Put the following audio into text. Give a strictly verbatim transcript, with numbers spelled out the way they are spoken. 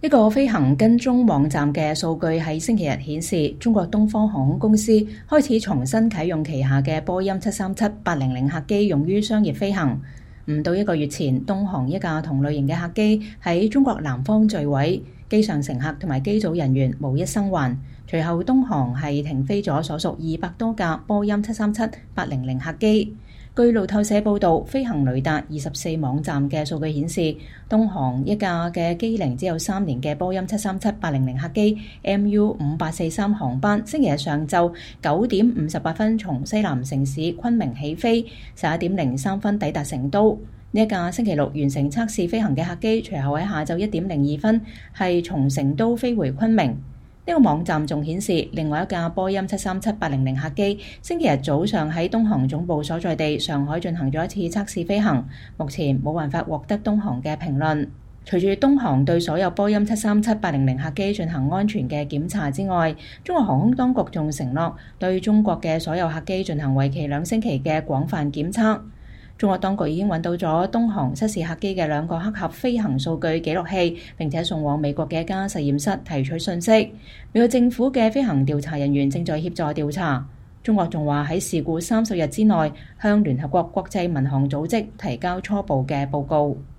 一個飛行跟蹤網站嘅數據喺星期日顯示，中國東方航空公司開始重新啟用旗下嘅波音七三七八零零客機用於商業飛行。唔到一個月前，東航一架同類型嘅客機喺中國南方墜毀，機上乘客同埋機組人員無一生還。隨後，東航係停飛咗所屬二百多架波音七三七八零零客機。據路透社報導，飛行雷達二十四網站嘅數據顯示，東航一架嘅機齡只有三年嘅波音七三七八零零客機 M U 五八四三航班，星期日上晝九點五十八分從西南城市昆明起飛，十一點零三分抵達成都。呢一架星期六完成測試飛行嘅客機，隨後喺下晝一點零二分係從成都飛回昆明。呢個網站仲顯示，另外一架波音七三七八零零客機星期日早上喺東航總部所在地上海進行咗一次測試飛行，目前冇辦法獲得東航嘅評論。隨住東航對所有波音七三七八零零客機進行安全嘅檢查之外，中國航空當局仲承諾對中國嘅所有客機進行為期兩星期嘅廣泛檢測。中國當局已經揾到咗東航失事客機嘅兩個黑盒飛行數據記錄器，並且送往美國嘅一家實驗室提取信息。美國政府嘅飛行調查人員正在協助調查。中國仲話喺事故三十日之內向聯合國國際民航組織提交初步嘅報告。